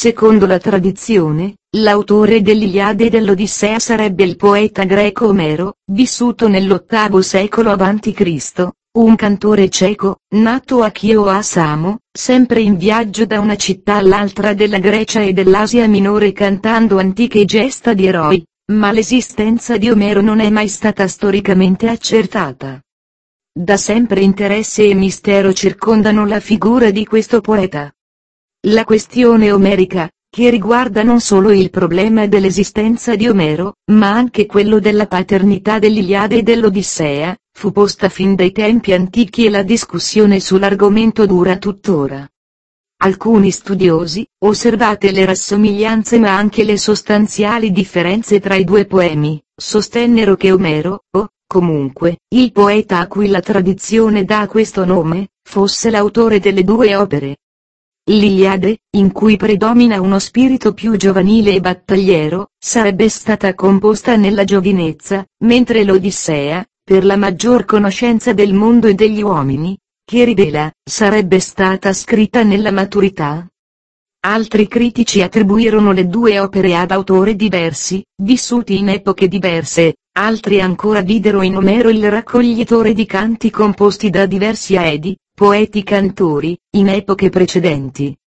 Secondo la tradizione, l'autore dell'Iliade e dell'Odissea sarebbe il poeta greco Omero, vissuto nell'VIII secolo a.C., un cantore ceco, nato a Chio o a Samo, sempre in viaggio da una città all'altra della Grecia e dell'Asia Minore cantando antiche gesta di eroi, ma l'esistenza di Omero non è mai stata storicamente accertata. Da sempre interesse e mistero circondano la figura di questo poeta. La questione omerica, che riguarda non solo il problema dell'esistenza di Omero, ma anche quello della paternità dell'Iliade e dell'Odissea, fu posta fin dai tempi antichi e la discussione sull'argomento dura tuttora. Alcuni studiosi, osservate le rassomiglianze ma anche le sostanziali differenze tra i due poemi, sostennero che Omero, o, comunque, il poeta a cui la tradizione dà questo nome, fosse l'autore delle due opere. L'Iliade, in cui predomina uno spirito più giovanile e battagliero, sarebbe stata composta nella giovinezza, mentre l'Odissea, per la maggior conoscenza del mondo e degli uomini, che rivela, sarebbe stata scritta nella maturità. Altri critici attribuirono le due opere ad autori diversi, vissuti in epoche diverse, altri ancora videro in Omero il raccoglitore di canti composti da diversi aedi, poeti cantori, in epoche precedenti.